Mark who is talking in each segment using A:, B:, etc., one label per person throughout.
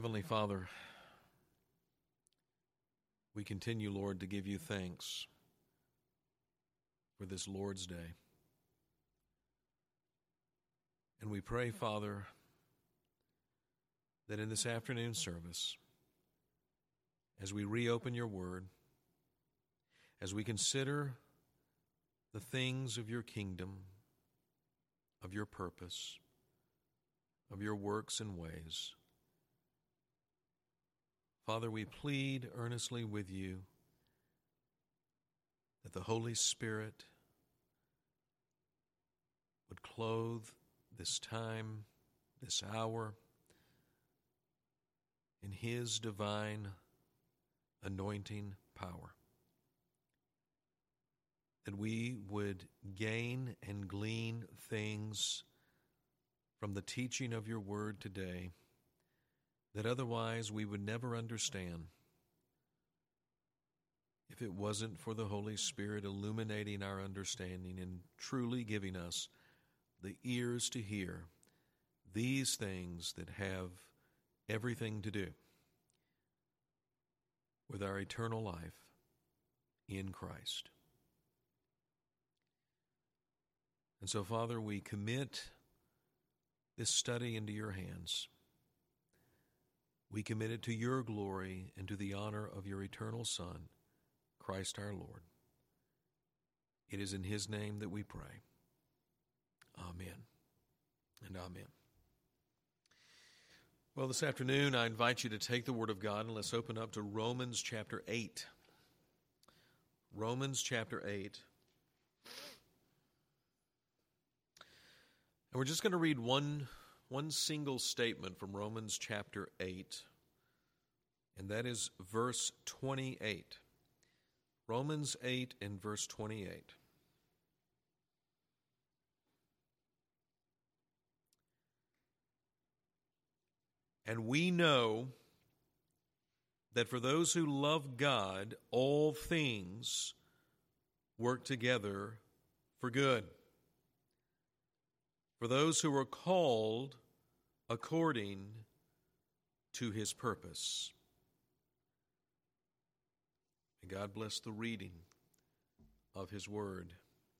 A: Heavenly Father, we continue, Lord, to give you thanks for this Lord's Day. And we pray, Father, that in this afternoon service, as we reopen your word, as we consider the things of your kingdom, of your purpose, of your works and ways, Father, we plead earnestly with you that the Holy Spirit would clothe this time, this hour, in his divine anointing power, that we would gain and glean things from the teaching of your word today that otherwise we would never understand if it wasn't for the Holy Spirit illuminating our understanding and truly giving us the ears to hear these things that have everything to do with our eternal life in Christ. And so, Father, we commit this study into your hands. We commit it to your glory and to the honor of your eternal Son, Christ our Lord. It is in his name that we pray. Amen and amen. Well, this afternoon I invite you to take the Word of God and let's open up to Romans chapter 8. Romans chapter 8. And we're just going to read one single statement from Romans chapter 8, and that is verse 28. Romans 8 and verse 28. And we know that for those who love God, all things work together for good, for those who are called according to his purpose. May God bless the reading of his word.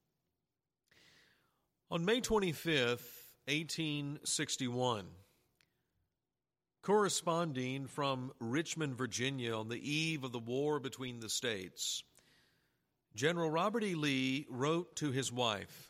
A: On May 25th, 1861, corresponding from Richmond, Virginia, on the eve of the war between the states, General Robert E. Lee wrote to his wife,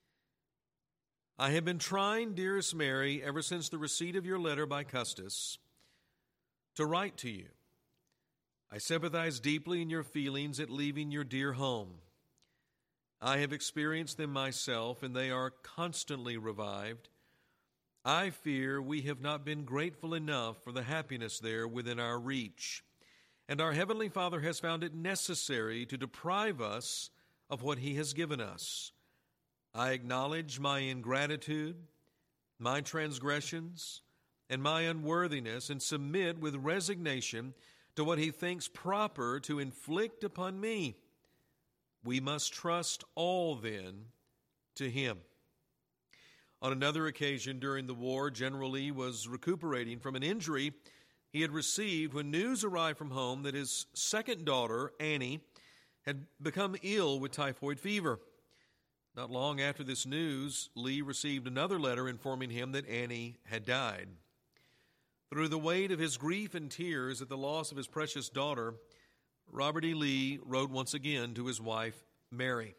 A: "I have been trying, dearest Mary, ever since the receipt of your letter by Custis, to write to you. I sympathize deeply in your feelings at leaving your dear home. I have experienced them myself, and they are constantly revived. I fear we have not been grateful enough for the happiness there within our reach, and our Heavenly Father has found it necessary to deprive us of what he has given us. I acknowledge my ingratitude, my transgressions, and my unworthiness, and submit with resignation to what he thinks proper to inflict upon me. We must trust all, then, to him." On another occasion during the war, General Lee was recuperating from an injury he had received when news arrived from home that his second daughter, Annie, had become ill with typhoid fever. Not long after this news, Lee received another letter informing him that Annie had died. Through the weight of his grief and tears at the loss of his precious daughter, Robert E. Lee wrote once again to his wife, Mary,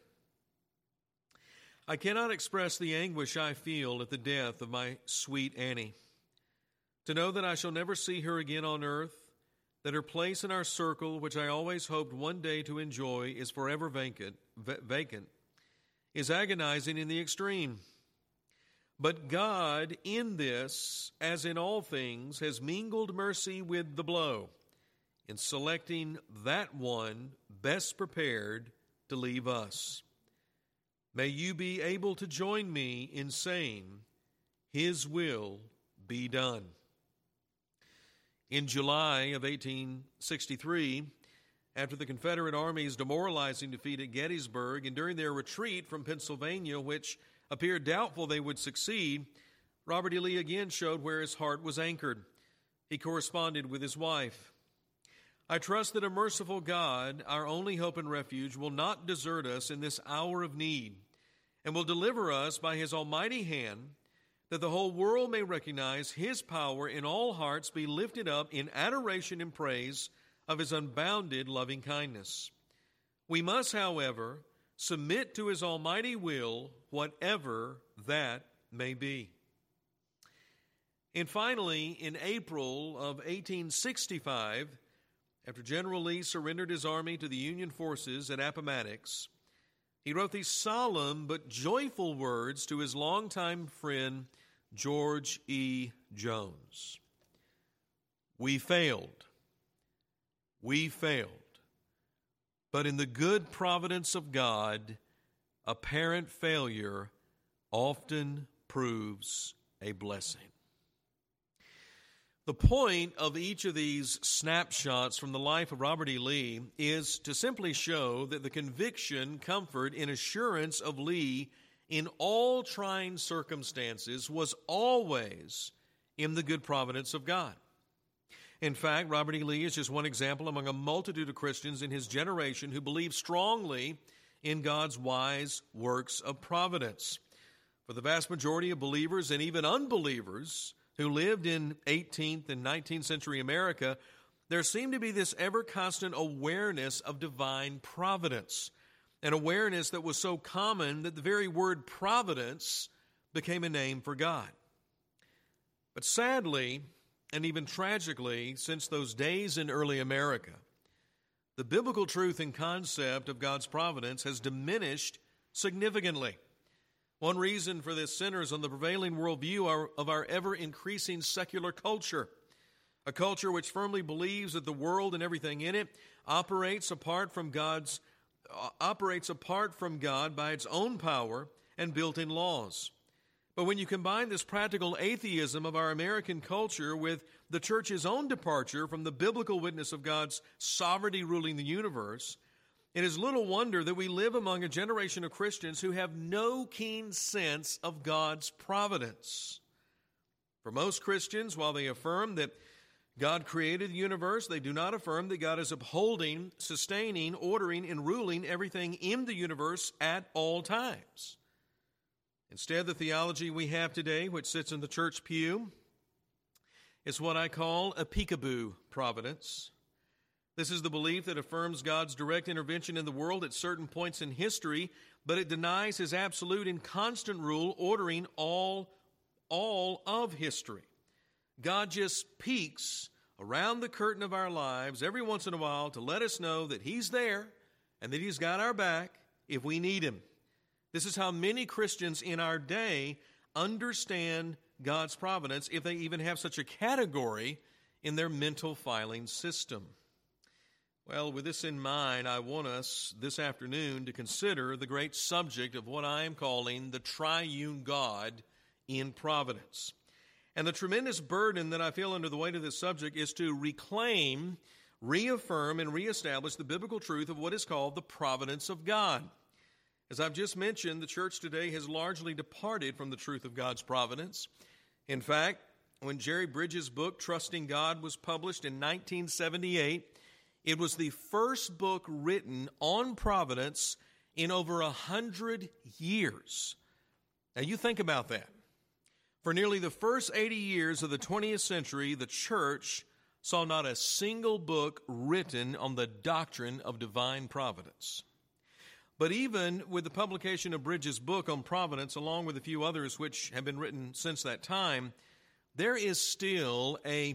A: "I cannot express the anguish I feel at the death of my sweet Annie. To know that I shall never see her again on earth, that her place in our circle, which I always hoped one day to enjoy, is forever vacant, is agonizing in the extreme. But God, in this, as in all things, has mingled mercy with the blow, in selecting that one best prepared to leave us. May you be able to join me in saying, his will be done." In July of 1863, after the Confederate Army's demoralizing defeat at Gettysburg, and during their retreat from Pennsylvania, which appeared doubtful they would succeed, Robert E. Lee again showed where his heart was anchored. he corresponded with his wife. I trust that a merciful God, our only hope and refuge, will not desert us in this hour of need and will deliver us by his almighty hand, that the whole world may recognize his power in all hearts be lifted up in adoration and praise of his unbounded loving kindness. We must, however, submit to his almighty will, whatever that may be. And finally, in April of 1865, after General Lee surrendered his army to the Union forces at Appomattox, he wrote these solemn but joyful words to his longtime friend, George E. Jones. We failed. We failed. But in the good providence of God, apparent failure often proves a blessing. The point of each of these snapshots from the life of Robert E. Lee is to simply show that the conviction, comfort, and assurance of Lee in all trying circumstances was always in the good providence of God. In fact, Robert E. Lee is just one example among a multitude of Christians in his generation who believe strongly in God's wise works of providence. For the vast majority of believers and even unbelievers who lived in 18th and 19th century America, there seemed to be this ever-constant awareness of divine providence, an awareness that was so common that the very word providence became a name for God. But sadly, and even tragically, since those days in early America, the biblical truth and concept of God's providence has diminished significantly. One reason for this centers on the prevailing worldview of our ever-increasing secular culture, a culture which firmly believes that the world and everything in it operates apart from God by its own power and built-in laws. But when you combine this practical atheism of our American culture with the church's own departure from the biblical witness of God's sovereignty ruling the universe, it is little wonder that we live among a generation of Christians who have no keen sense of God's providence. For most Christians, while they affirm that God created the universe, they do not affirm that God is upholding, sustaining, ordering, and ruling everything in the universe at all times. Instead, the theology we have today, which sits in the church pew, is what I call a peekaboo providence. This is the belief that affirms God's direct intervention in the world at certain points in history, but it denies his absolute and constant rule ordering all of history. God just peeks around the curtain of our lives every once in a while to let us know that he's there and that he's got our back if we need him. This is how many Christians in our day understand God's providence, if they even have such a category in their mental filing system. Well, with this in mind, I want us this afternoon to consider the great subject of what I am calling the triune God in providence. And the tremendous burden that I feel under the weight of this subject is to reclaim, reaffirm, and reestablish the biblical truth of what is called the providence of God. As I've just mentioned, the church today has largely departed from the truth of God's providence. In fact, when Jerry Bridges' book, Trusting God, was published in 1978, it was the first book written on providence in over 100 years. Now you think about that. For nearly the first 80 years of the 20th century, the church saw not a single book written on the doctrine of divine providence. But even with the publication of Bridges' book on providence, along with a few others which have been written since that time, there is still a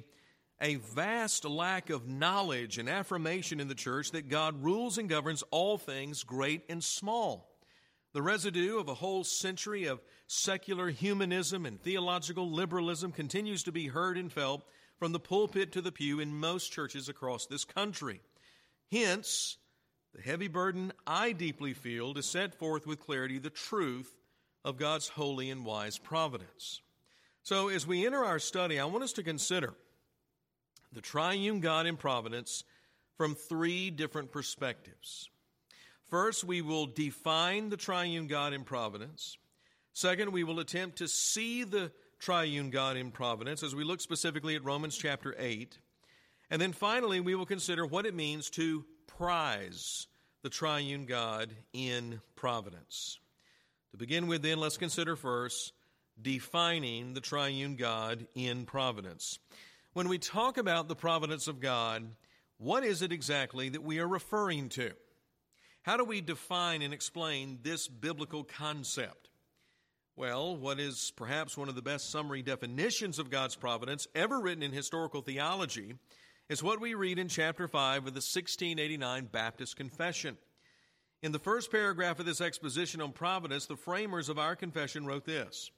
A: vast lack of knowledge and affirmation in the church that God rules and governs all things, great and small. The residue of a whole century of secular humanism and theological liberalism continues to be heard and felt from the pulpit to the pew in most churches across this country. Hence, the heavy burden I deeply feel to set forth with clarity the truth of God's holy and wise providence. So as we enter our study, I want us to consider the triune God in providence from three different perspectives. First, we will define the triune God in providence. Second, we will attempt to see the triune God in providence as we look specifically at Romans chapter 8. And then finally, we will consider what it means to prize the triune God in providence. To begin with, then, let's consider first defining the triune God in providence. When we talk about the providence of God, what is it exactly that we are referring to? How do we define and explain this biblical concept? Well, what is perhaps one of the best summary definitions of God's providence ever written in historical theology is what we read in chapter 5 of the 1689 Baptist Confession. In the first paragraph of this exposition on providence, the framers of our confession wrote this: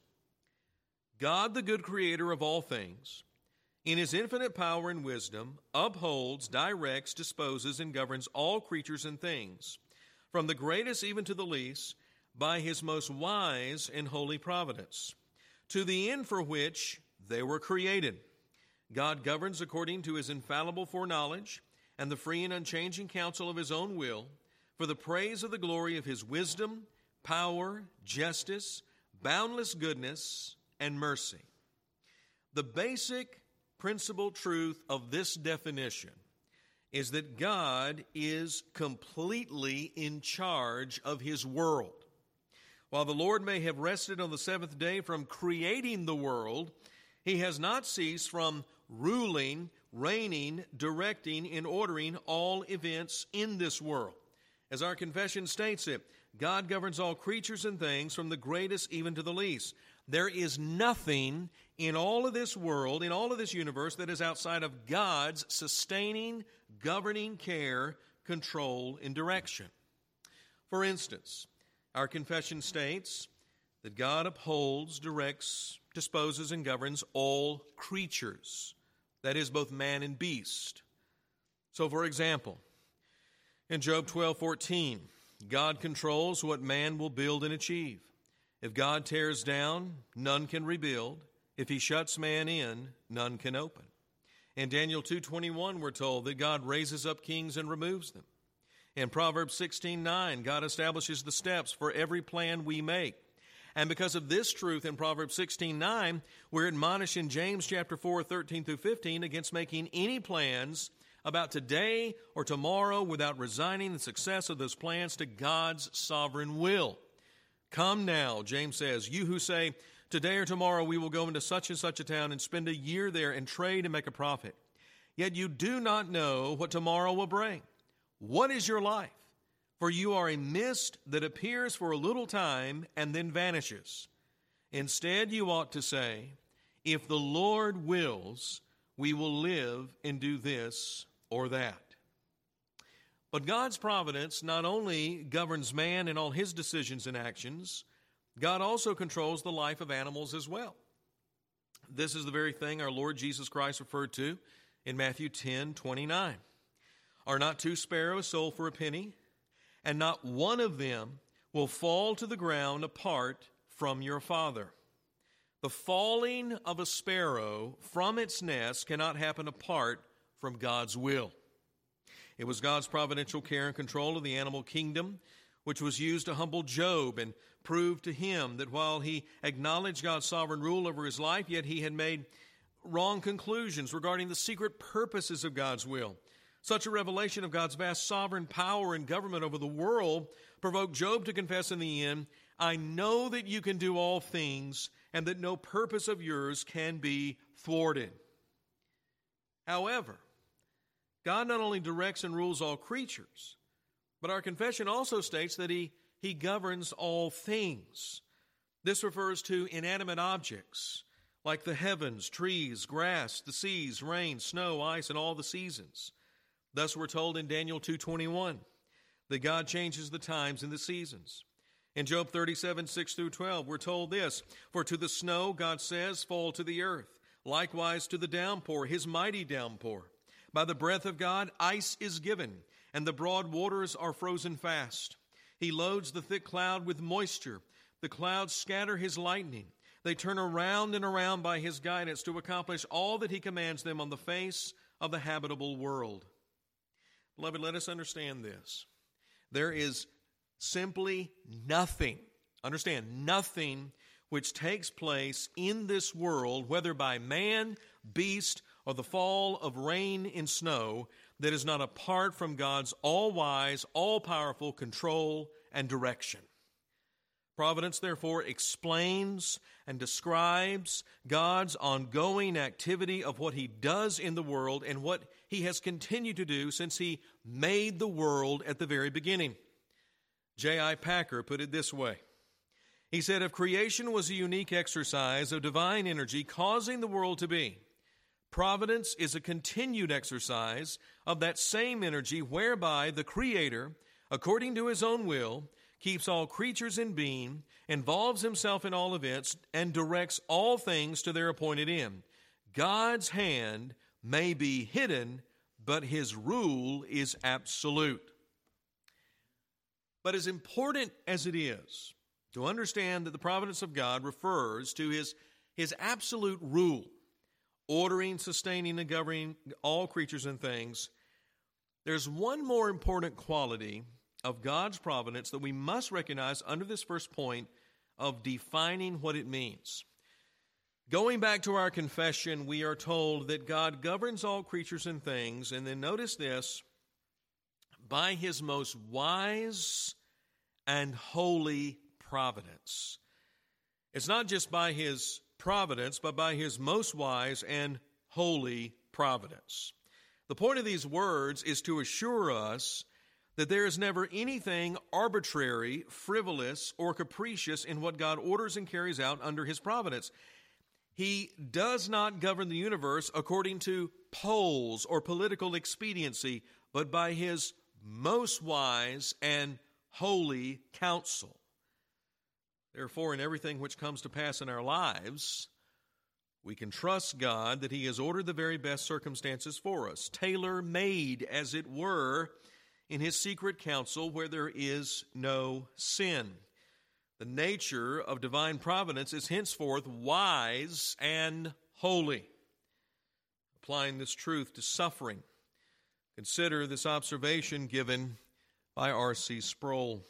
A: God, the good creator of all things, in his infinite power and wisdom, upholds, directs, disposes, and governs all creatures and things, from the greatest even to the least, by his most wise and holy providence, to the end for which they were created. God governs according to his infallible foreknowledge and the free and unchanging counsel of his own will, for the praise of the glory of his wisdom, power, justice, boundless goodness, and mercy. The basic principal truth of this definition is that God is completely in charge of his world. While the Lord may have rested on the seventh day from creating the world, he has not ceased from ruling, reigning, directing, and ordering all events in this world. As our confession states it, God governs all creatures and things from the greatest even to the least. There is nothing in all of this world, in all of this universe, that is outside of God's sustaining, governing care, control, and direction. For instance, our confession states that God upholds, directs, disposes, and governs all creatures. That is, both man and beast. So, for example, in Job 12:14, God controls what man will build and achieve. If God tears down, none can rebuild. If he shuts man in, none can open. In Daniel 2:21, we're told that God raises up kings and removes them. In Proverbs 16:9, God establishes the steps for every plan we make. And because of this truth in Proverbs 16:9, we're admonished in James chapter 4:13 through 15 against making any plans about today or tomorrow without resigning the success of those plans to God's sovereign will. Come now, James says, you who say, today or tomorrow we will go into such and such a town and spend a year there and trade and make a profit. Yet you do not know what tomorrow will bring. What is your life? For you are a mist that appears for a little time and then vanishes. Instead, you ought to say, if the Lord wills, we will live and do this or that. But God's providence not only governs man and all his decisions and actions, God also controls the life of animals as well. This is the very thing our Lord Jesus Christ referred to in Matthew 10:29. Are not two sparrows sold for a penny? And not one of them will fall to the ground apart from your Father. The falling of a sparrow from its nest cannot happen apart from God's will. It was God's providential care and control of the animal kingdom which was used to humble Job and prove to him that while he acknowledged God's sovereign rule over his life, yet he had made wrong conclusions regarding the secret purposes of God's will. Such a revelation of God's vast sovereign power and government over the world provoked Job to confess in the end, I know that you can do all things and that no purpose of yours can be thwarted. However, God not only directs and rules all creatures, but our confession also states that He governs all things. This refers to inanimate objects like the heavens, trees, grass, the seas, rain, snow, ice, and all the seasons. Thus we're told in Daniel 2:21 that God changes the times and the seasons. In Job 37:6 through 12, we're told this, for to the snow, God says, fall to the earth, likewise to the downpour, his mighty downpour. By the breath of God, ice is given, and the broad waters are frozen fast. He loads the thick cloud with moisture. The clouds scatter his lightning. They turn around and around by his guidance to accomplish all that he commands them on the face of the habitable world. Beloved, let us understand this. There is simply nothing, understand, nothing which takes place in this world, whether by man, beast, or the fall of rain and snow, that is not apart from God's all-wise, all-powerful control and direction. Providence, therefore, explains and describes God's ongoing activity of what He does in the world and what He has continued to do since He made the world at the very beginning. J.I. Packer put it this way. He said, if creation was a unique exercise of divine energy causing the world to be, providence is a continued exercise of that same energy whereby the Creator, according to His own will, keeps all creatures in being, involves Himself in all events, and directs all things to their appointed end. God's hand may be hidden, but His rule is absolute. But as important as it is to understand that the providence of God refers to His absolute rule, ordering, sustaining, and governing all creatures and things, there's one more important quality of God's providence that we must recognize under this first point of defining what it means. Going back to our confession, we are told that God governs all creatures and things, and then notice this, by His most wise and holy providence. It's not just by His providence, but by His most wise and holy providence. The point of these words is to assure us that there is never anything arbitrary, frivolous, or capricious in what God orders and carries out under His providence. He does not govern the universe according to polls or political expediency, but by His most wise and holy counsel. Therefore, in everything which comes to pass in our lives, we can trust God that He has ordered the very best circumstances for us, tailor-made, as it were, in His secret counsel where there is no sin. The nature of divine providence is henceforth wise and holy. Applying this truth to suffering, consider this observation given by R.C. Sproul.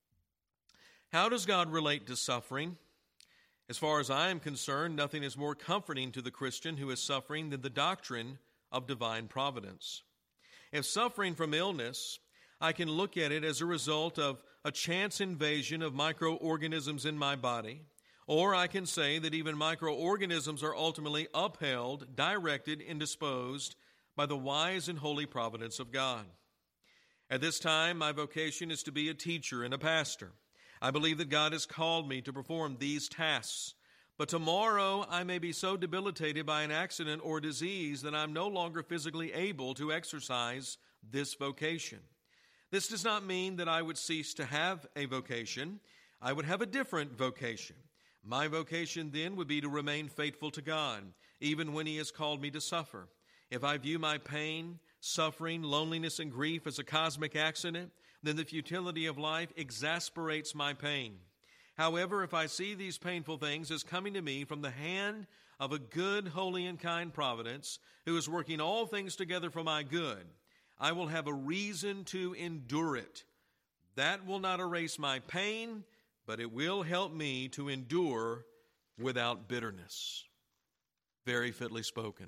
A: How does God relate to suffering? As far as I am concerned, nothing is more comforting to the Christian who is suffering than the doctrine of divine providence. If suffering from illness, I can look at it as a result of a chance invasion of microorganisms in my body, or I can say that even microorganisms are ultimately upheld, directed, and disposed by the wise and holy providence of God. At this time, my vocation is to be a teacher and a pastor. I believe that God has called me to perform these tasks. But tomorrow I may be so debilitated by an accident or disease that I'm no longer physically able to exercise this vocation. This does not mean that I would cease to have a vocation. I would have a different vocation. My vocation then would be to remain faithful to God, even when He has called me to suffer. If I view my pain, suffering, loneliness, and grief as a cosmic accident, then the futility of life exasperates my pain. However, if I see these painful things as coming to me from the hand of a good, holy, and kind providence, who is working all things together for my good, I will have a reason to endure it. That will not erase my pain, but it will help me to endure without bitterness. Very fitly spoken.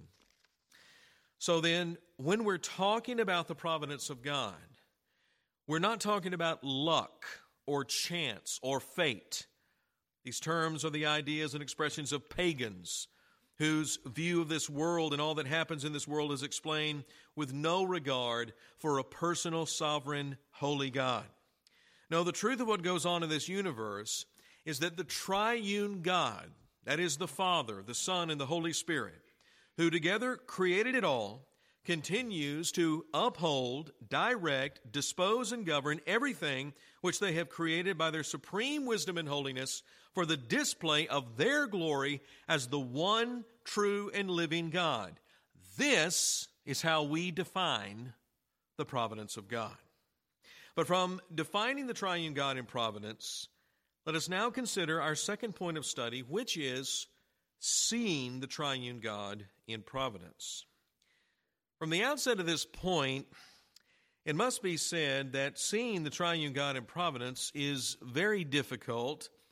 A: So then, when we're talking about the providence of God, we're not talking about luck or chance or fate. These terms are the ideas and expressions of pagans whose view of this world and all that happens in this world is explained with no regard for a personal, sovereign, holy God. No, the truth of what goes on in this universe is that the triune God, that is the Father, the Son, and the Holy Spirit, who together created it all, continues to uphold, direct, dispose, and govern everything which they have created by their supreme wisdom and holiness for the display of their glory as the one true and living God. This is how we define the providence of God. But from defining the triune God in providence, let us now consider our second point of study, which is seeing the triune God in providence. From the outset of this point, it must be said that seeing the triune God in providence is very difficult,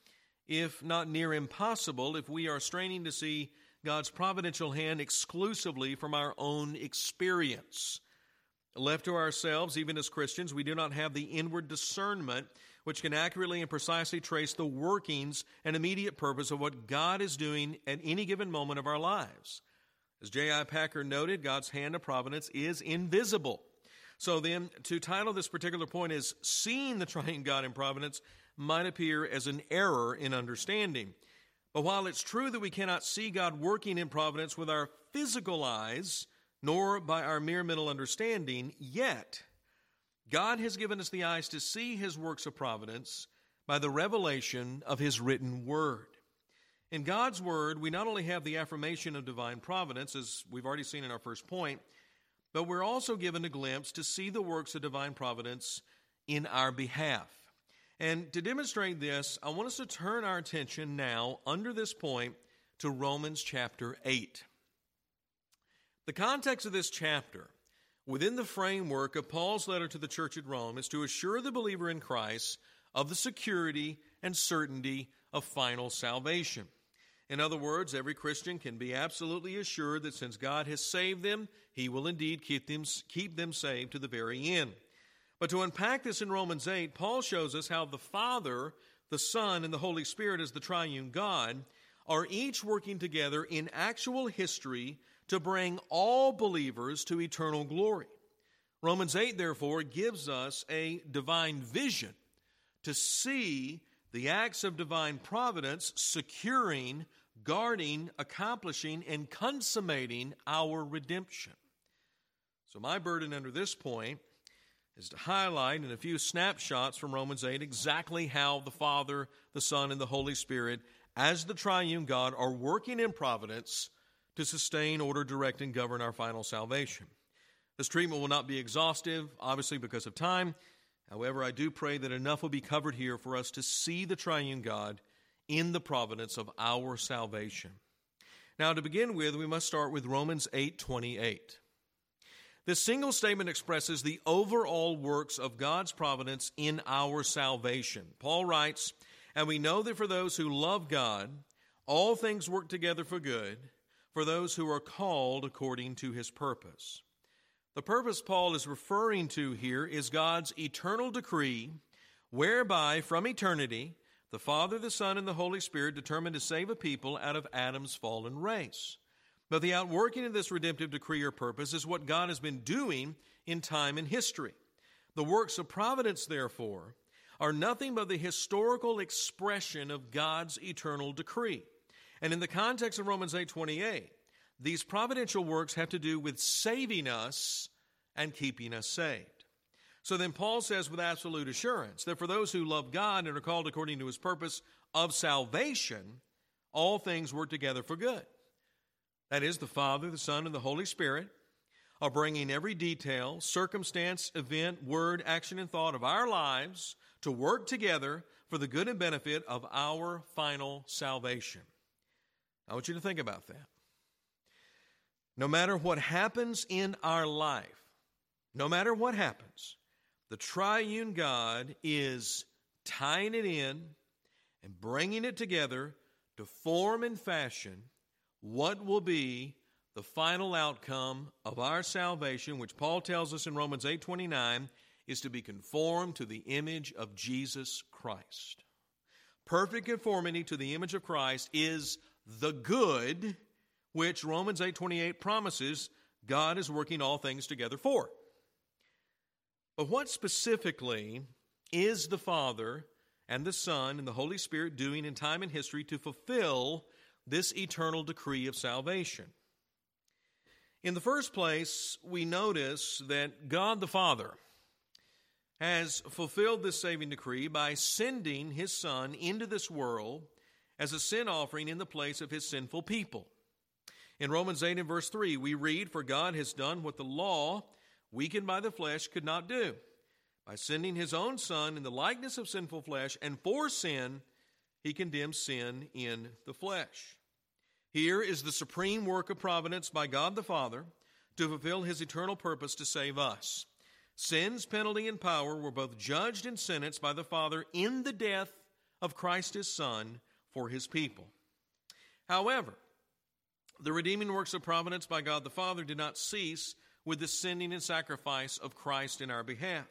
A: if not near impossible, if we are straining to see God's providential hand exclusively from our own experience. Left to ourselves, even as Christians, we do not have the inward discernment which can accurately and precisely trace the workings and immediate purpose of what God is doing at any given moment of our lives. As J.I. Packer noted, God's hand of providence is invisible. So then, to title this particular point as Seeing the Triune God in Providence might appear as an error in understanding. But while it's true that we cannot see God working in providence with our physical eyes, nor by our mere mental understanding, yet God has given us the eyes to see His works of providence by the revelation of His written Word. In God's Word, we not only have the affirmation of divine providence, as we've already seen in our first point, but we're also given a glimpse to see the works of divine providence in our behalf. And to demonstrate this, I want us to turn our attention now, under this point, to Romans chapter 8. The context of this chapter, within the framework of Paul's letter to the church at Rome, is to assure the believer in Christ of the security and certainty of final salvation. In other words, every Christian can be absolutely assured that since God has saved them, He will indeed keep them saved to the very end. But to unpack this in Romans 8, Paul shows us how the Father, the Son, and the Holy Spirit as the triune God are each working together in actual history to bring all believers to eternal glory. Romans 8, therefore, gives us a divine vision to see the acts of divine providence securing, guarding, accomplishing, and consummating our redemption. So my burden under this point is to highlight in a few snapshots from Romans 8 exactly how the Father, the Son, and the Holy Spirit, as the triune God, are working in providence to sustain, order, direct, and govern our final salvation. This treatment will not be exhaustive, obviously because of time. However, I do pray that enough will be covered here for us to see the triune God in the providence of our salvation. Now, to begin with, we must start with Romans 8:28. This single statement expresses the overall works of God's providence in our salvation. Paul writes, "And we know that for those who love God, all things work together for good, for those who are called according to His purpose." The purpose Paul is referring to here is God's eternal decree, whereby from eternity, the Father, the Son, and the Holy Spirit determined to save a people out of Adam's fallen race. But the outworking of this redemptive decree or purpose is what God has been doing in time and history. The works of providence, therefore, are nothing but the historical expression of God's eternal decree. And in the context of Romans 8:28, these providential works have to do with saving us and keeping us saved. So then Paul says with absolute assurance that for those who love God and are called according to His purpose of salvation, all things work together for good. That is, the Father, the Son, and the Holy Spirit are bringing every detail, circumstance, event, word, action, and thought of our lives to work together for the good and benefit of our final salvation. I want you to think about that. No matter what happens in our life, no matter what happens, the triune God is tying it in and bringing it together to form and fashion what will be the final outcome of our salvation, which Paul tells us in Romans 8:29 is to be conformed to the image of Jesus Christ. Perfect conformity to the image of Christ is the good which Romans 8:28 promises God is working all things together for. But what specifically is the Father and the Son and the Holy Spirit doing in time and history to fulfill this eternal decree of salvation? In the first place, we notice that God the Father has fulfilled this saving decree by sending His Son into this world as a sin offering in the place of His sinful people. In Romans 8 and verse 3, we read, "For God has done what the law, weakened by the flesh, could not do. By sending His own Son in the likeness of sinful flesh, and for sin, He condemns sin in the flesh." Here is the supreme work of providence by God the Father to fulfill His eternal purpose to save us. Sin's penalty and power were both judged and sentenced by the Father in the death of Christ His Son for his people. However, the redeeming works of providence by God the Father did not cease with the sending and sacrifice of Christ in our behalf.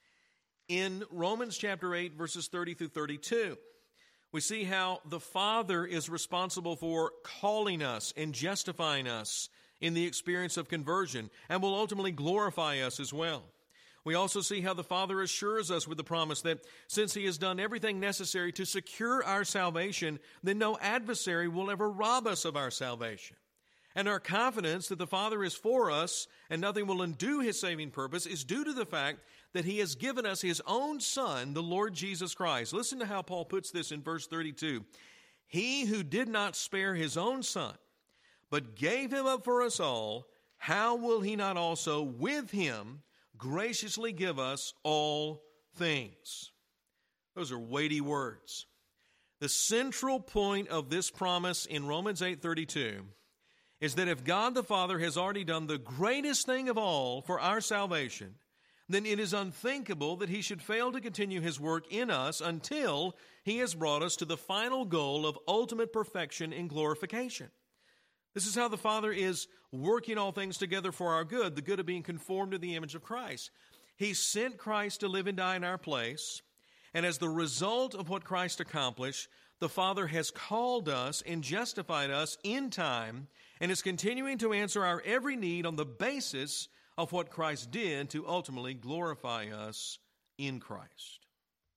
A: In Romans chapter 8, verses 30 through 32, we see how the Father is responsible for calling us and justifying us in the experience of conversion and will ultimately glorify us as well. We also see how the Father assures us with the promise that since he has done everything necessary to secure our salvation, then no adversary will ever rob us of our salvation. And our confidence that the Father is for us and nothing will undo his saving purpose is due to the fact that he has given us his own Son, the Lord Jesus Christ. Listen to how Paul puts this in verse 32. He who did not spare his own Son, but gave him up for us all, how will he not also with him graciously give us all things? Those are weighty words. The central point of this promise in Romans 8:32 is that if God the Father has already done the greatest thing of all for our salvation, then it is unthinkable that he should fail to continue his work in us until he has brought us to the final goal of ultimate perfection and glorification. This is how the Father is working all things together for our good, the good of being conformed to the image of Christ. He sent Christ to live and die in our place, and as the result of what Christ accomplished, the Father has called us and justified us in time and is continuing to answer our every need on the basis of what Christ did to ultimately glorify us in Christ.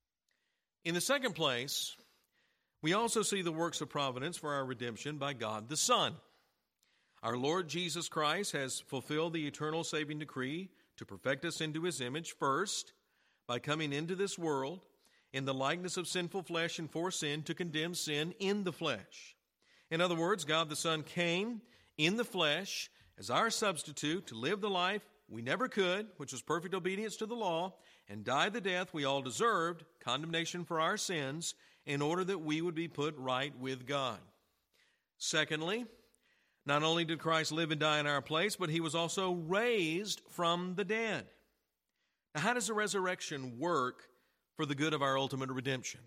A: In the second place, we also see the works of providence for our redemption by God the Son. Our Lord Jesus Christ has fulfilled the eternal saving decree to perfect us into his image, first, by coming into this world in the likeness of sinful flesh and for sin to condemn sin in the flesh. In other words, God the Son came in the flesh as our substitute to live the life we never could, which was perfect obedience to the law, and die the death we all deserved, condemnation for our sins, in order that we would be put right with God. Secondly, not only did Christ live and die in our place, but he was also raised from the dead. Now, how does the resurrection work for the good of our ultimate redemption?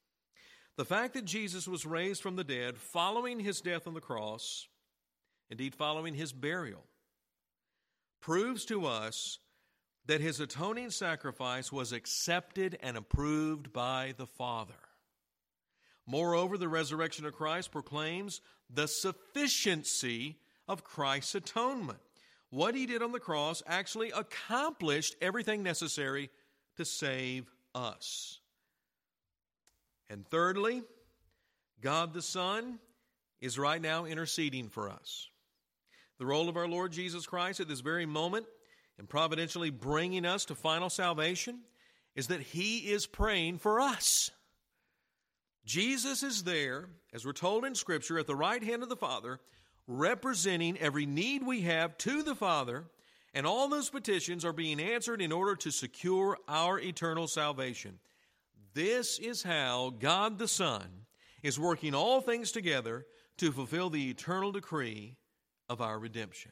A: The fact that Jesus was raised from the dead following his death on the cross, indeed following his burial, proves to us that his atoning sacrifice was accepted and approved by the Father. Moreover, the resurrection of Christ proclaims the sufficiency of Christ's atonement. What he did on the cross actually accomplished everything necessary to save us. And thirdly, God the Son is right now interceding for us. The role of our Lord Jesus Christ at this very moment in providentially bringing us to final salvation is that he is praying for us. Jesus is there, as we're told in Scripture, at the right hand of the Father, representing every need we have to the Father, and all those petitions are being answered in order to secure our eternal salvation. This is how God the Son is working all things together to fulfill the eternal decree of our redemption.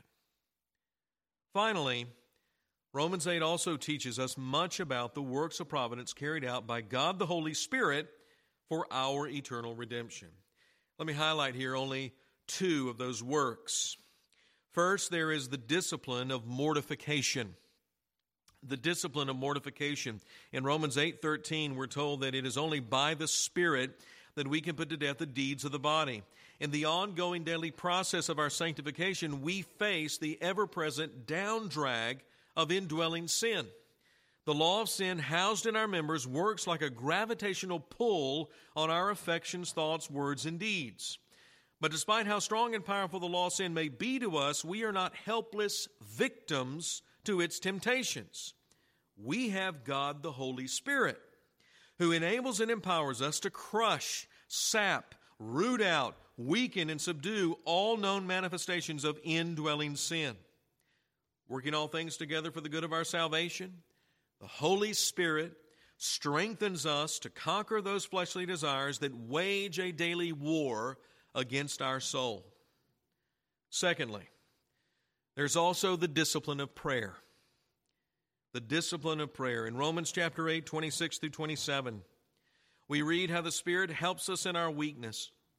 A: Finally, Romans 8 also teaches us much about the works of providence carried out by God the Holy Spirit for our eternal redemption. Let me highlight here only two of those works. First, there is the discipline of mortification. The discipline of mortification. In Romans 8:13, we're told that it is only by the Spirit that we can put to death the deeds of the body. In the ongoing daily process of our sanctification, we face the ever-present downdrag of indwelling sin. The law of sin housed in our members works like a gravitational pull on our affections, thoughts, words, and deeds. But despite how strong and powerful the law of sin may be to us, we are not helpless victims to its temptations. We have God the Holy Spirit, who enables and empowers us to crush, sap, root out, weaken, and subdue all known manifestations of indwelling sin. Working all things together for the good of our salvation, the Holy Spirit strengthens us to conquer those fleshly desires that wage a daily war against our soul. Secondly, there's also the discipline of prayer. The discipline of prayer. In Romans chapter 8, 26 through 27, we read how the Spirit helps us in our weakness.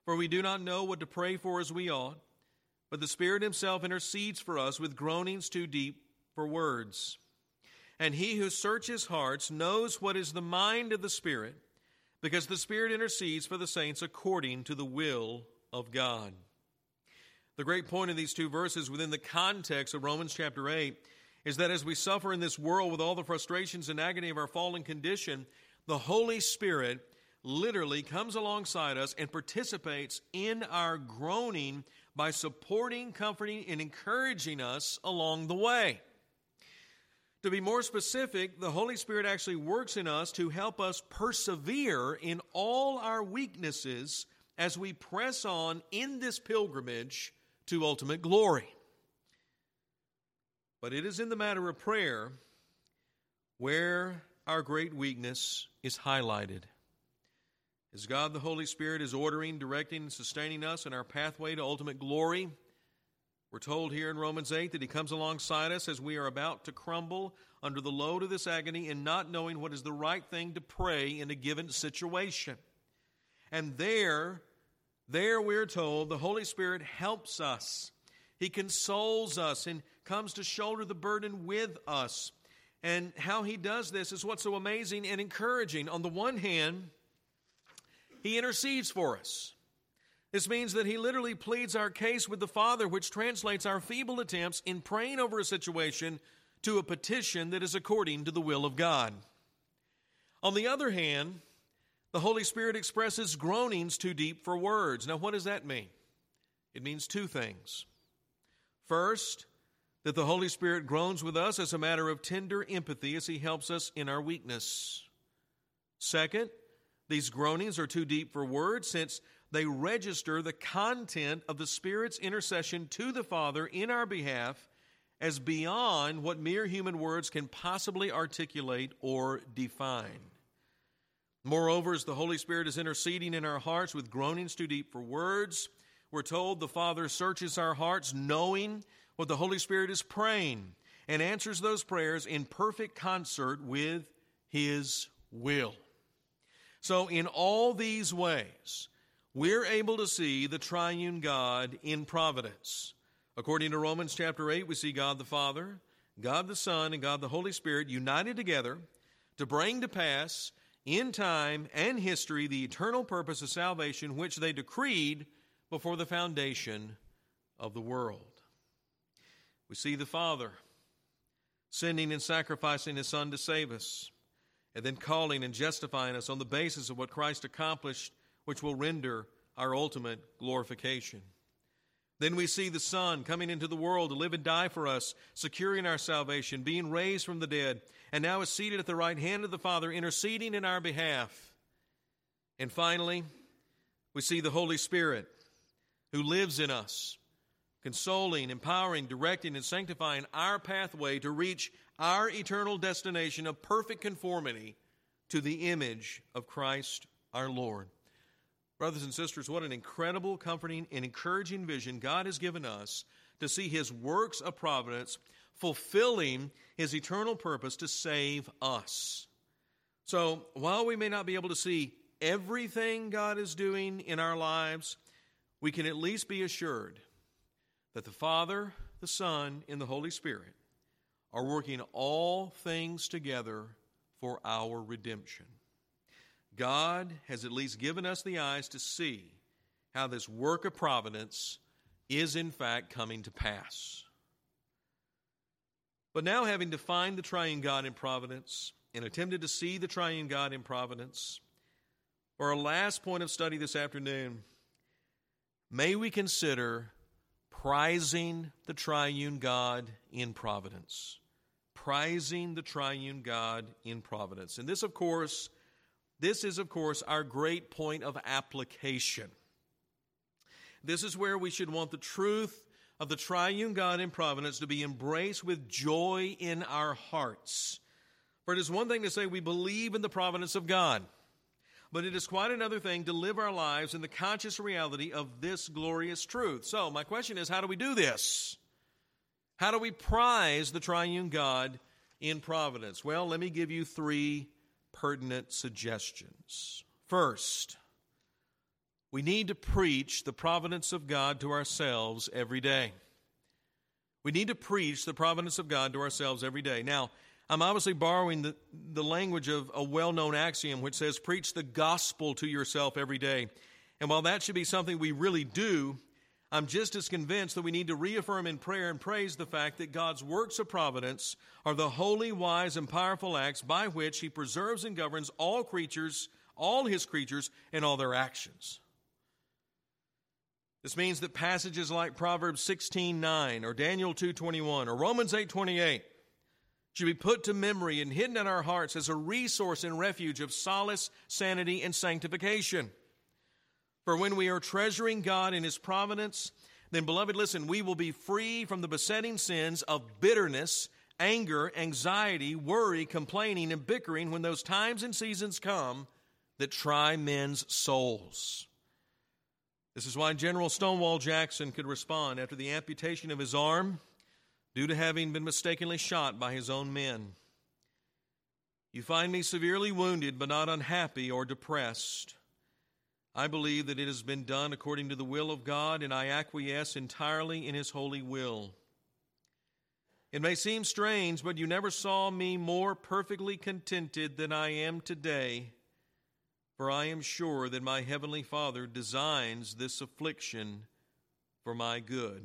A: For we do not know what to pray for as we ought, but the Spirit himself intercedes for us with groanings too deep for words. And he who searches hearts knows what is the mind of the Spirit, because the Spirit intercedes for the saints according to the will of God. The great point of these two verses within the context of Romans chapter 8 is that as we suffer in this world with all the frustrations and agony of our fallen condition, the Holy Spirit literally comes alongside us and participates in our groaning by supporting, comforting, and encouraging us along the way. To be more specific, the Holy Spirit actually works in us to help us persevere in all our weaknesses as we press on in this pilgrimage to ultimate glory. But it is in the matter of prayer where our great weakness is highlighted. As God the Holy Spirit is ordering, directing, and sustaining us in our pathway to ultimate glory, we're told here in Romans 8 that he comes alongside us as we are about to crumble under the load of this agony and not knowing what is the right thing to pray in a given situation. And there we're told the Holy Spirit helps us. He consoles us and comes to shoulder the burden with us. And how he does this is what's so amazing and encouraging. On the one hand, he intercedes for us. This means that he literally pleads our case with the Father, which translates our feeble attempts in praying over a situation to a petition that is according to the will of God. On the other hand, the Holy Spirit expresses groanings too deep for words. Now, what does that mean? It means two things. First, that the Holy Spirit groans with us as a matter of tender empathy as he helps us in our weakness. Second, these groanings are too deep for words since they register the content of the Spirit's intercession to the Father in our behalf as beyond what mere human words can possibly articulate or define. Moreover, as the Holy Spirit is interceding in our hearts with groanings too deep for words, we're told the Father searches our hearts knowing what the Holy Spirit is praying and answers those prayers in perfect concert with his will. So in all these ways, we're able to see the triune God in providence. According to Romans chapter 8, we see God the Father, God the Son, and God the Holy Spirit united together to bring to pass in time and history the eternal purpose of salvation which they decreed before the foundation of the world. We see the Father sending and sacrificing his Son to save us, and then calling and justifying us on the basis of what Christ accomplished, which will render our ultimate glorification. Then we see the Son coming into the world to live and die for us, securing our salvation, being raised from the dead, and now is seated at the right hand of the Father, interceding in our behalf. And finally, we see the Holy Spirit who lives in us, consoling, empowering, directing, and sanctifying our pathway to reach our eternal destination of perfect conformity to the image of Christ our Lord. Brothers and sisters, what an incredible, comforting, and encouraging vision God has given us to see his works of providence fulfilling his eternal purpose to save us. So, while we may not be able to see everything God is doing in our lives, we can at least be assured that the Father, the Son, and the Holy Spirit are working all things together for our redemption. God has at least given us the eyes to see how this work of providence is in fact coming to pass. But now, having defined the triune God in providence and attempted to see the triune God in providence, for our last point of study this afternoon, may we consider prizing the triune God in providence. Prizing the triune God in providence. And this is, of course, our great point of application. This is where we should want the truth of the triune God in providence to be embraced with joy in our hearts. For it is one thing to say we believe in the providence of God, but it is quite another thing to live our lives in the conscious reality of this glorious truth. So, my question is, how do we do this? How do we prize the triune God in providence? Well, let me give you 3 pertinent suggestions. First, We need to preach the providence of God to ourselves every day. We need to preach the providence of God to ourselves every day. Now, I'm obviously borrowing the language of a well-known axiom which says, preach the gospel to yourself every day. And while that should be something we really do, I'm just as convinced that we need to reaffirm in prayer and praise the fact that God's works of providence are the holy, wise, and powerful acts by which He preserves and governs all creatures, all His creatures, and all their actions. This means that passages like Proverbs 16:9 or Daniel 2:21 or Romans 8:28 should be put to memory and hidden in our hearts as a resource and refuge of solace, sanity, and sanctification. For when we are treasuring God in His providence, then, beloved, listen, we will be free from the besetting sins of bitterness, anger, anxiety, worry, complaining, and bickering when those times and seasons come that try men's souls. This is why General Stonewall Jackson could respond after the amputation of his arm due to having been mistakenly shot by his own men. You find me severely wounded, but not unhappy or depressed. I believe that it has been done according to the will of God, and I acquiesce entirely in His holy will. It may seem strange, but you never saw me more perfectly contented than I am today, for I am sure that my Heavenly Father designs this affliction for my good.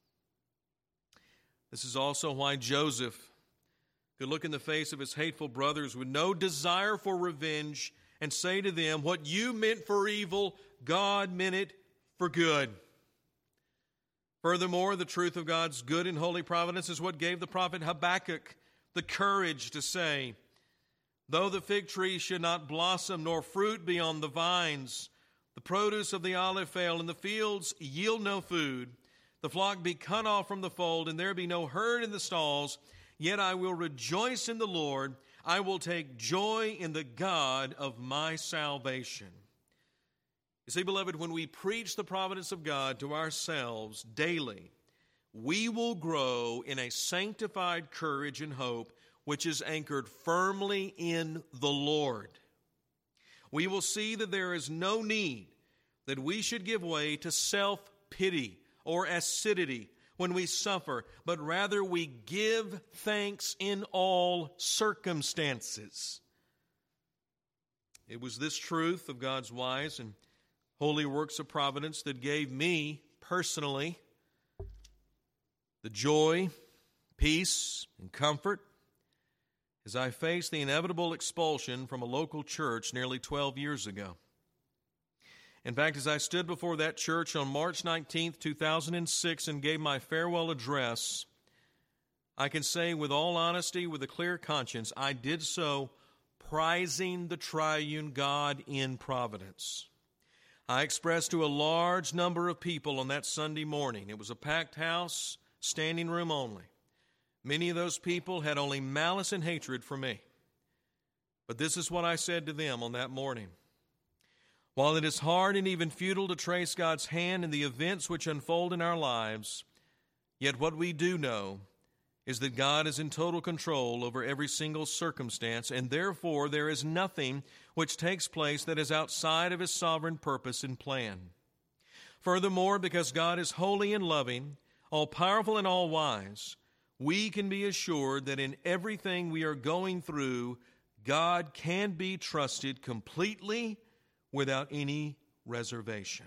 A: This is also why Joseph could look in the face of his hateful brothers with no desire for revenge and say to them, what you meant for evil, God meant it for good. Furthermore, the truth of God's good and holy providence is what gave the prophet Habakkuk the courage to say, though the fig tree should not blossom, nor fruit be on the vines, the produce of the olive fail, and the fields yield no food, the flock be cut off from the fold, and there be no herd in the stalls, yet I will rejoice in the Lord. I will take joy in the God of my salvation. You see, beloved, when we preach the providence of God to ourselves daily, we will grow in a sanctified courage and hope which is anchored firmly in the Lord. We will see that there is no need that we should give way to self-pity or acidity when we suffer, but rather we give thanks in all circumstances. It was this truth of God's wise and holy works of providence that gave me personally the joy, peace, and comfort as I faced the inevitable expulsion from a local church nearly 12 years ago. In fact, as I stood before that church on March 19th, 2006, and gave my farewell address, I can say with all honesty, with a clear conscience, I did so prizing the triune God in providence. I expressed to a large number of people on that Sunday morning. It was a packed house, standing room only. Many of those people had only malice and hatred for me. But this is what I said to them on that morning. While it is hard and even futile to trace God's hand in the events which unfold in our lives, yet what we do know is that God is in total control over every single circumstance, and therefore there is nothing which takes place that is outside of His sovereign purpose and plan. Furthermore, because God is holy and loving, all-powerful and all-wise, we can be assured that in everything we are going through, God can be trusted completely without any reservation.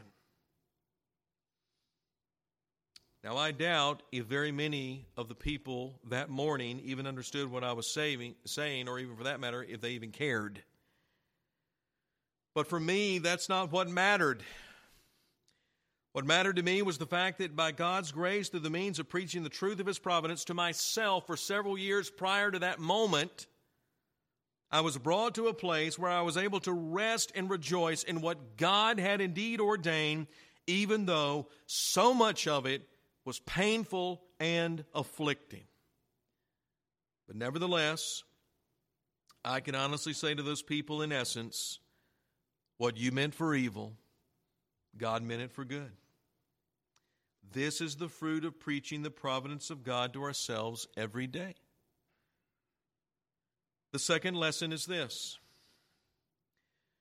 A: Now, I doubt if very many of the people that morning even understood what I was saying, or even for that matter, if they even cared. But for me, that's not what mattered. What mattered to me was the fact that by God's grace, through the means of preaching the truth of His providence to myself for several years prior to that moment, I was brought to a place where I was able to rest and rejoice in what God had indeed ordained, even though so much of it was painful and afflicting. But nevertheless, I can honestly say to those people, in essence, what you meant for evil, God meant it for good. This is the fruit of preaching the providence of God to ourselves every day. The second lesson is this.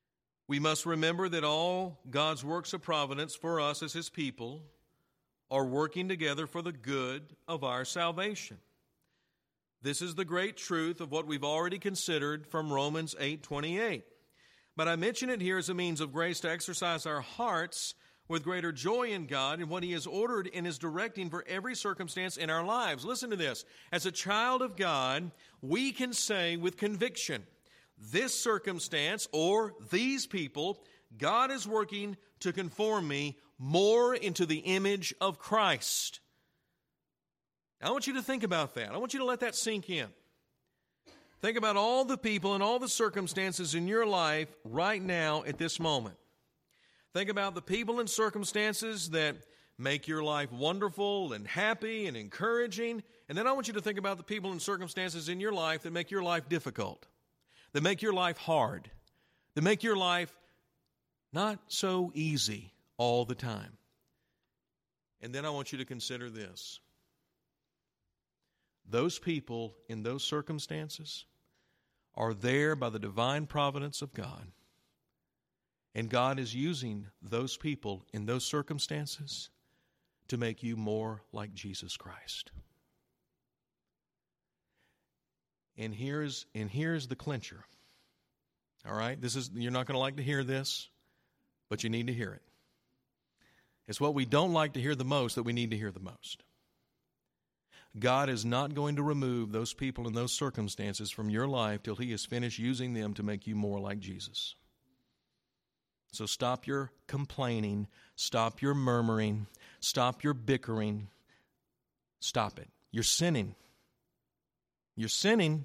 A: We must remember that all God's works of providence for us as His people are working together for the good of our salvation. This is the great truth of what we've already considered from Romans 8:28. But I mention it here as a means of grace to exercise our hearts with greater joy in God and what He has ordered and is directing for every circumstance in our lives. Listen to this. As a child of God, we can say with conviction, this circumstance or these people, God is working to conform me more into the image of Christ. I want you to think about that. I want you to let that sink in. Think about all the people and all the circumstances in your life right now at this moment. Think about the people and circumstances that make your life wonderful and happy and encouraging. And then I want you to think about the people and circumstances in your life that make your life difficult, that make your life hard, that make your life not so easy all the time. And then I want you to consider this. Those people in those circumstances are there by the divine providence of God. And God is using those people in those circumstances to make you more like Jesus Christ. And here's the clincher. All right? You're not going to like to hear this, but you need to hear it. It's what we don't like to hear the most that we need to hear the most. God is not going to remove those people and those circumstances from your life till He has finished using them to make you more like Jesus. So stop your complaining, stop your murmuring, stop your bickering. Stop it. You're sinning. You're sinning.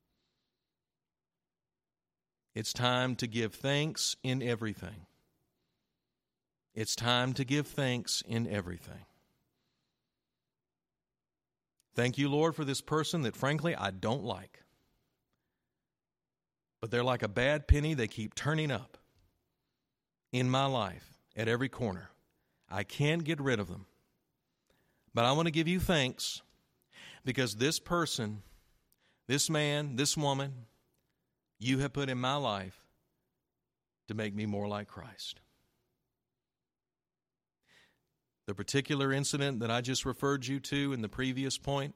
A: It's time to give thanks in everything. It's time to give thanks in everything. Thank you, Lord, for this person that, frankly, I don't like. But they're like a bad penny. They keep turning up in my life at every corner. I can't get rid of them. But I want to give you thanks because this person, this man, this woman, you have put in my life to make me more like Christ. The particular incident that I just referred you to in the previous point,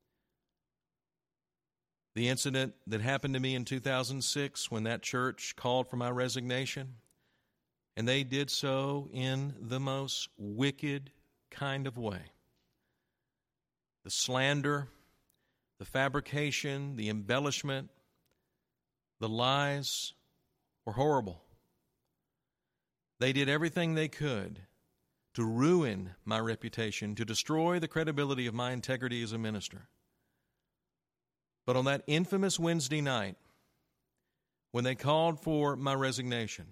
A: the incident that happened to me in 2006 when that church called for my resignation, and they did so in the most wicked kind of way. The slander, the fabrication, the embellishment, the lies were horrible. They did everything they could to ruin my reputation, to destroy the credibility of my integrity as a minister. But on that infamous Wednesday night, when they called for my resignation,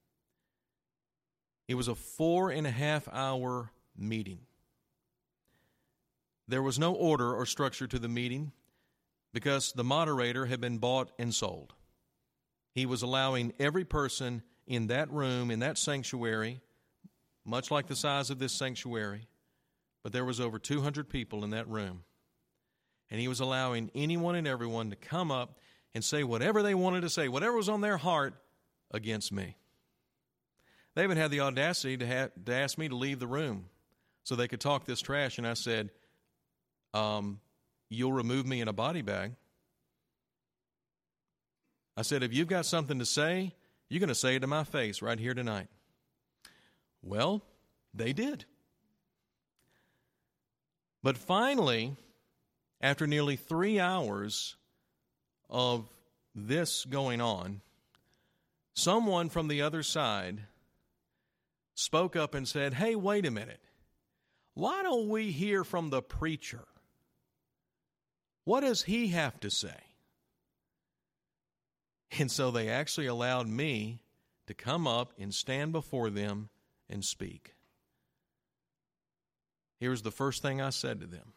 A: it was a 4.5-hour meeting. There was no order or structure to the meeting because the moderator had been bought and sold. He was allowing every person in that room, in that sanctuary, much like the size of this sanctuary, but there was over 200 people in that room. And he was allowing anyone and everyone to come up and say whatever they wanted to say, whatever was on their heart against me. They even had the audacity to ask me to leave the room so they could talk this trash. And I said, you'll remove me in a body bag. I said, if you've got something to say, you're going to say it to my face right here tonight. Well, they did. But finally, after nearly 3 hours of this going on, someone from the other side spoke up and said, hey, wait a minute. Why don't we hear from the preacher? What does he have to say? And so they actually allowed me to come up and stand before them and speak. Here's the first thing I said to them.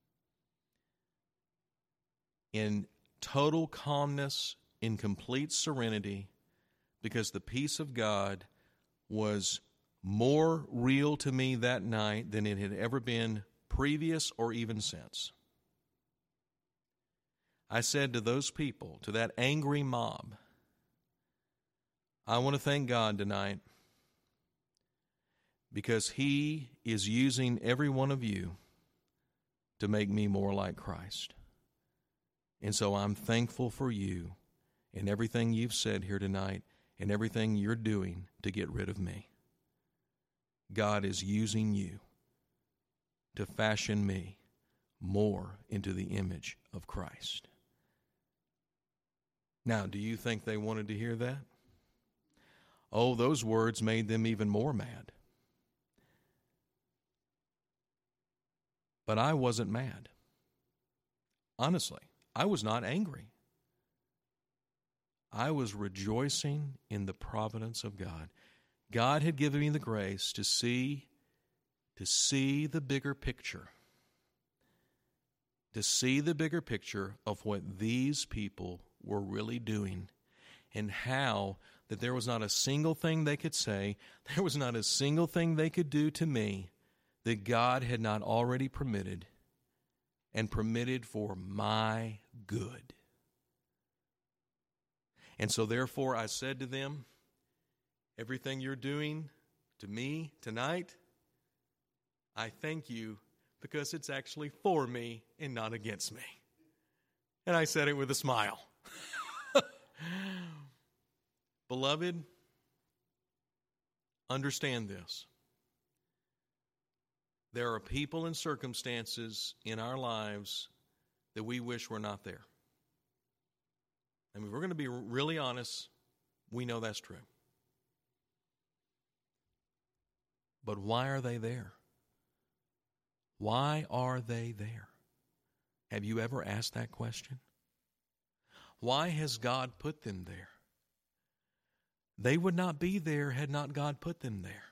A: In total calmness, in complete serenity, because the peace of God was more real to me that night than it had ever been previous or even since. I said to those people, to that angry mob, I want to thank God tonight because He is using every one of you to make me more like Christ. And so I'm thankful for you and everything you've said here tonight and everything you're doing to get rid of me. God is using you to fashion me more into the image of Christ. Now, do you think they wanted to hear that? Oh, those words made them even more mad. But I wasn't mad. Honestly, I was not angry. I was rejoicing in the providence of God. God had given me the grace to see the bigger picture. To see the bigger picture of what these people were really doing and how that there was not a single thing they could say, there was not a single thing they could do to me that God had not already permitted and permitted for my good. And so therefore I said to them, everything you're doing to me tonight, I thank you because it's actually for me and not against me. And I said it with a smile. Beloved, understand this. There are people and circumstances in our lives that we wish were not there. And if we're going to be really honest, we know that's true. But why are they there? Why are they there? Have you ever asked that question? Why has God put them there? They would not be there had not God put them there.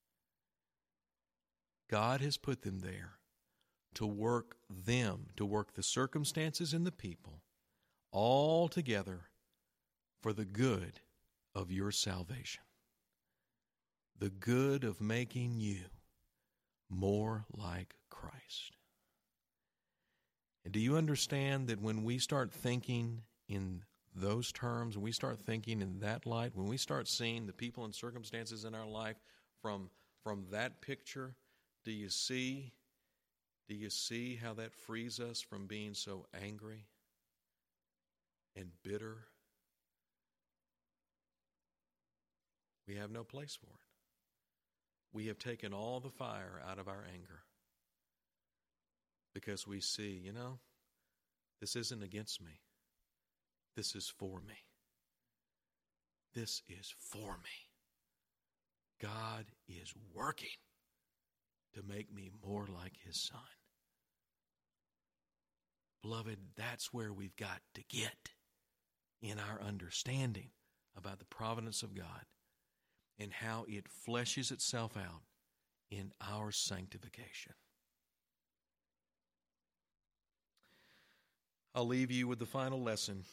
A: God has put them there to work the circumstances and the people all together for the good of your salvation. The good of making you more like Christ. And do you understand that when we start thinking in those terms, when we start thinking in that light, when we start seeing the people and circumstances in our life from that picture, do you see how that frees us from being so angry and bitter? We have no place for it. We have taken all the fire out of our anger because we see, this isn't against me. This is for me. This is for me. God is working to make me more like His Son. Beloved, that's where we've got to get in our understanding about the providence of God and how it fleshes itself out in our sanctification. I'll leave you with the final lesson.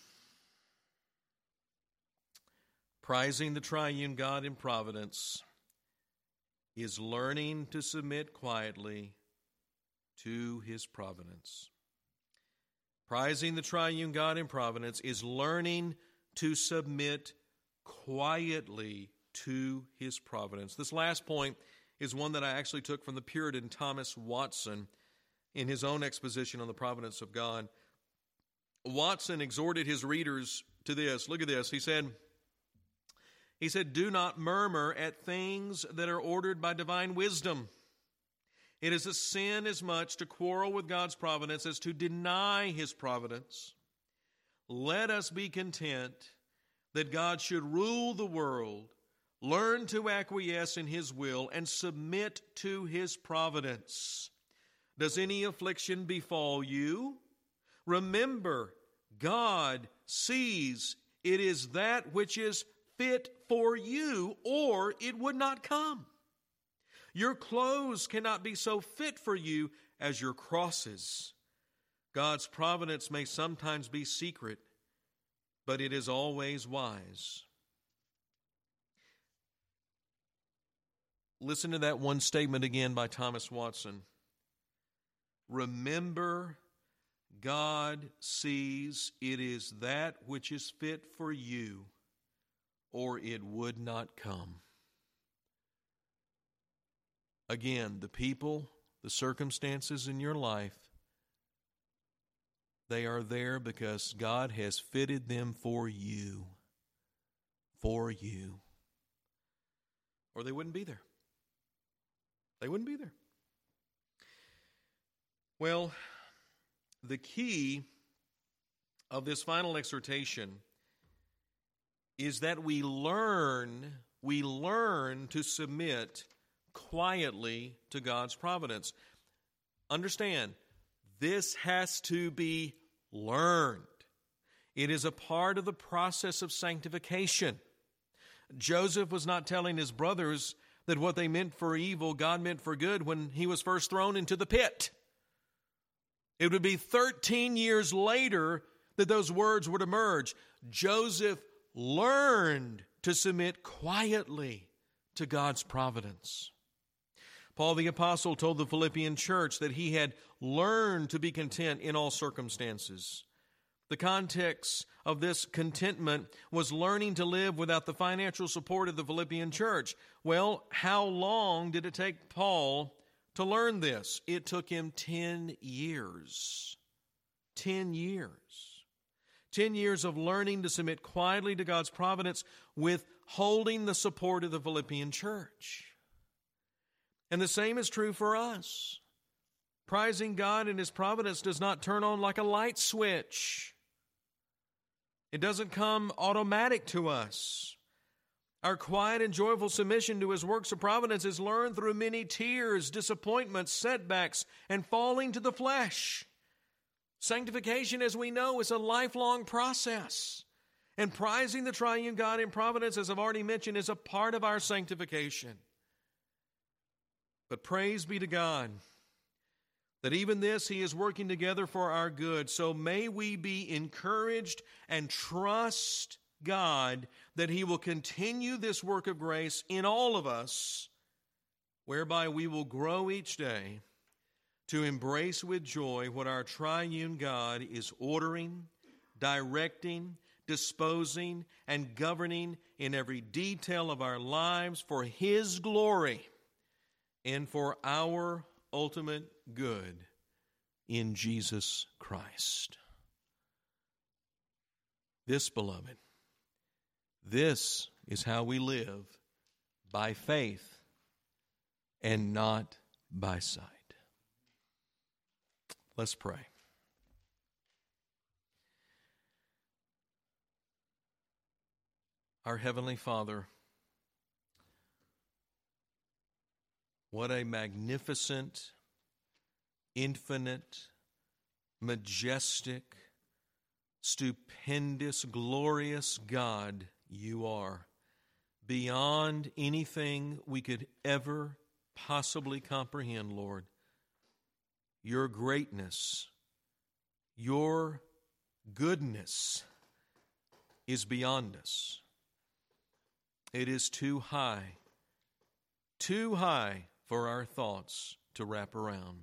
A: Prizing the triune God in providence is learning to submit quietly to His providence. Prizing the triune God in providence is learning to submit quietly to His providence. This last point is one that I actually took from the Puritan Thomas Watson in his own exposition on the providence of God. Watson exhorted his readers to this. Look at this. He said, "Do not murmur at things that are ordered by divine wisdom. It is a sin as much to quarrel with God's providence as to deny His providence. Let us be content that God should rule the world, learn to acquiesce in His will, and submit to His providence. Does any affliction befall you? Remember, God sees it is that which is fit for you, or it would not come. Your clothes cannot be so fit for you as your crosses. God's providence may sometimes be secret, but it is always wise." Listen to that one statement again by Thomas Watson. Remember, God sees it is that which is fit for you, or it would not come. Again, the people, the circumstances in your life, they are there because God has fitted them for you. For you. Or they wouldn't be there. They wouldn't be there. Well, the key of this final exhortation is that we learn to submit quietly to God's providence. Understand, this has to be learned. It is a part of the process of sanctification. Joseph was not telling his brothers that what they meant for evil, God meant for good when he was first thrown into the pit. It would be 13 years later that those words would emerge. Joseph learned to submit quietly to God's providence. Paul the Apostle told the Philippian church that he had learned to be content in all circumstances. The context of this contentment was learning to live without the financial support of the Philippian church. Well, how long did it take Paul to learn this? It took him 10 years. 10 years. 10 years of learning to submit quietly to God's providence, withholding the support of the Philippian church. And the same is true for us. Prizing God and His providence does not turn on like a light switch. It doesn't come automatic to us. Our quiet and joyful submission to His works of providence is learned through many tears, disappointments, setbacks, and falling to the flesh. Sanctification, as we know, is a lifelong process. And prizing the triune God in providence, as I've already mentioned, is a part of our sanctification. But praise be to God that even this He is working together for our good. So may we be encouraged and trust God that He will continue this work of grace in all of us, whereby we will grow each day to embrace with joy what our triune God is ordering, directing, disposing, and governing in every detail of our lives for His glory and for our ultimate good in Jesus Christ. This, beloved, this is how we live by faith and not by sight. Let's pray. Our Heavenly Father, what a magnificent, infinite, majestic, stupendous, glorious God You are, beyond anything we could ever possibly comprehend, Lord. Your greatness, Your goodness is beyond us. It is too high for our thoughts to wrap around.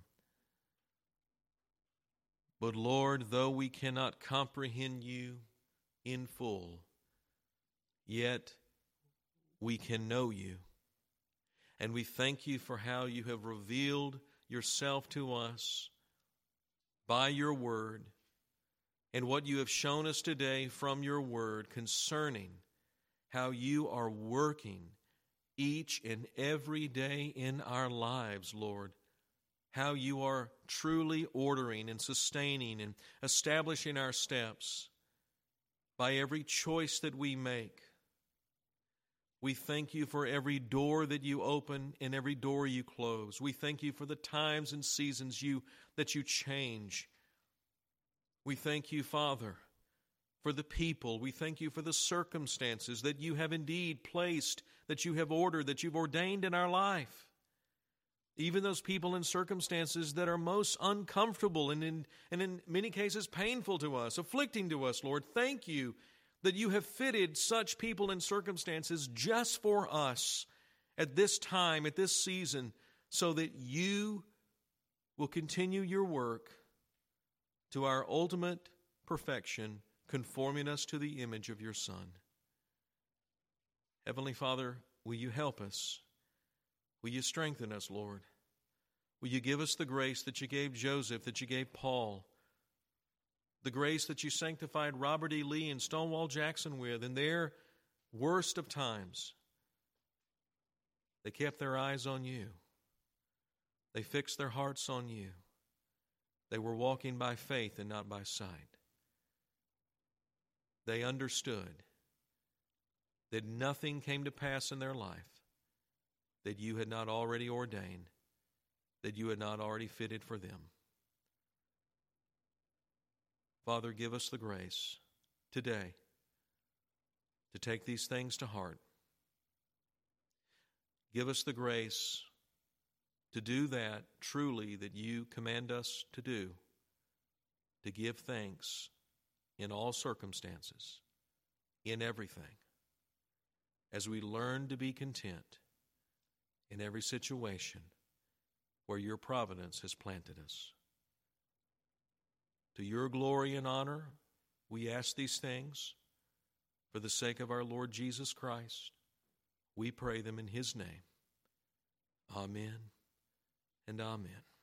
A: But Lord, though we cannot comprehend You in full, yet we can know You. And we thank You for how You have revealed Yourself to us by Your word, and what You have shown us today from Your word concerning how You are working each and every day in our lives, Lord. How You are truly ordering and sustaining and establishing our steps by every choice that we make. We thank You for every door that You open and every door You close. We thank You for the times and seasons that You change. We thank You, Father, for the people. We thank You for the circumstances that You have indeed placed, that You have ordered, that You've ordained in our life. Even those people and circumstances that are most uncomfortable and in many cases painful to us, afflicting to us, Lord. Thank You that You have fitted such people and circumstances just for us at this time, at this season, so that You will continue Your work to our ultimate perfection, conforming us to the image of Your Son. Heavenly Father, will you help us? Will you strengthen us, Lord? Will you give us the grace that you gave Joseph, that you gave Paul, the grace that you sanctified Robert E. Lee and Stonewall Jackson with in their worst of times? They kept their eyes on you. They fixed their hearts on you. They were walking by faith and not by sight. They understood that nothing came to pass in their life that you had not already ordained, that you had not already fitted for them. Father, give us the grace today to take these things to heart. Give us the grace to do that truly that you command us to do, to give thanks in all circumstances, in everything, as we learn to be content in every situation where your providence has planted us. To your glory and honor, we ask these things for the sake of our Lord Jesus Christ. We pray them in his name. Amen and amen.